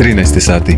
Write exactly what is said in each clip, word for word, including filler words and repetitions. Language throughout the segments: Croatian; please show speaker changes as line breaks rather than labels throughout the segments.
trinaest sati.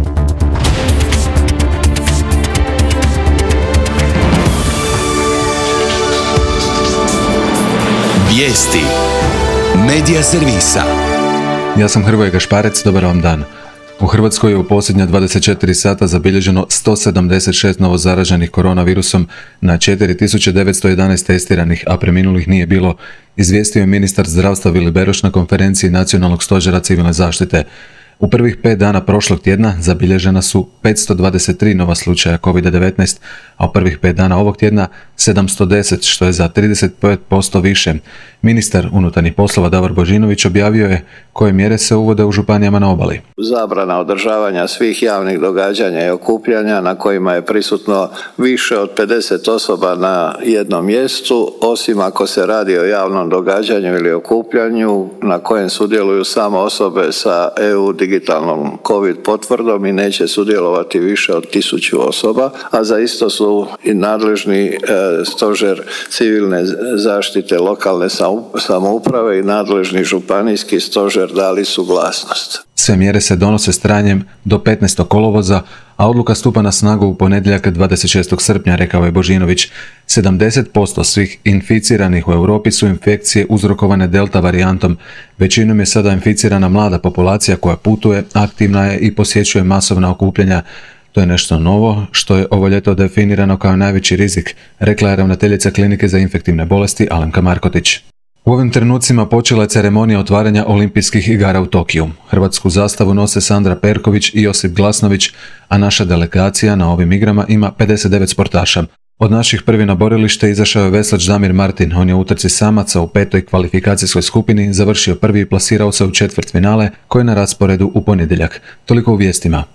Vijesti Medija servisa.
Ja sam Hrvoje Gašparec, dobar vam dan. U Hrvatskoj je u posljednja dvadeset četiri sata zabilježeno sto sedamdeset šest novozaraženih koronavirusom na četiri tisuće devetsto jedanaest testiranih, a preminulih nije bilo, izvijestio je ministar zdravstva Vili Beroš na konferenciji Nacionalnog stožera civilne zaštite. U prvih pet dana prošlog tjedna zabilježena su petsto dvadeset tri nova slučaja kovid devetnaest, a u prvih pet dana ovog tjedna sedamsto deset, što je za trideset pet posto više. Ministar unutarnjih poslova Davor Božinović objavio je koje mjere se uvode u županijama na obali.
Zabrana održavanja svih javnih događanja i okupljanja na kojima je prisutno više od pedeset osoba na jednom mjestu, osim ako se radi o javnom događanju ili okupljanju na kojem sudjeluju samo osobe sa E U digitalnom COVID potvrdom i neće sudjelovati više od tisuću osoba, a za isto su i nadležni e, stožer civilne zaštite lokalne samouprave i nadležni županijski stožer dali suglasnost.
Sve mjere se donose s trajanjem do petnaestog kolovoza, a odluka stupa na snagu u ponedjeljak dvadeset šestog srpnja, rekao je Božinović. sedamdeset posto svih inficiranih u Europi su infekcije uzrokovane delta varijantom. Većinom je sada inficirana mlada populacija koja putuje, aktivna je i posjećuje masovna okupljanja. To je nešto novo, što je ovo ljeto definirano kao najveći rizik, rekla je ravnateljica Klinike za infektivne bolesti Alenka Markotić. U ovim trenucima počela je ceremonija otvaranja olimpijskih igara u Tokiju. Hrvatsku zastavu nose Sandra Perković i Josip Glasnović, a naša delegacija na ovim igrama ima pedeset devet sportaša. Od naših prvi na borilište izašao je veslač Damir Martin. On je u utrci samaca u petoj kvalifikacijskoj skupini završio prvi i plasirao se u četvrtfinale koji je na rasporedu u ponedjeljak. Toliko u vijestima.